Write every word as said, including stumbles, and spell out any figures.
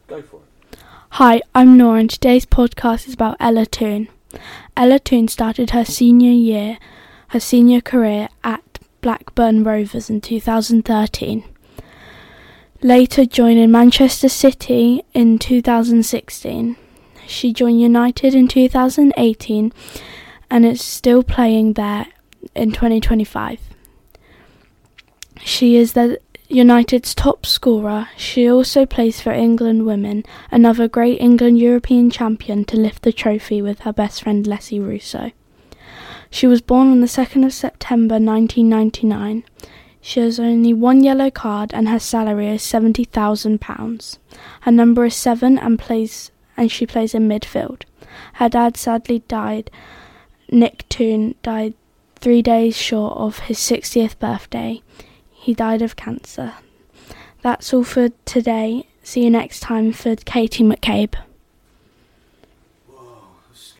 Go for it. Hi, I'm Nora and today's podcast is about Ella Toone. Ella Toone started her senior year, her senior career at Blackburn Rovers in two thousand thirteen. Later joining Manchester City in two thousand sixteen. She joined United in two thousand eighteen and is still playing there in twenty twenty-five. She is the United's top scorer. She also plays for England Women, another great England European champion to lift the trophy with her best friend Leslie Russo. She was born on the second of September nineteen ninety-nine. She has only one yellow card and her salary is seventy thousand pounds. Her number is seven and plays and she plays in midfield. Her dad sadly died. Nick Toone died three days short of his sixtieth birthday. He died of cancer. That's all for today. See you next time for Katie McCabe.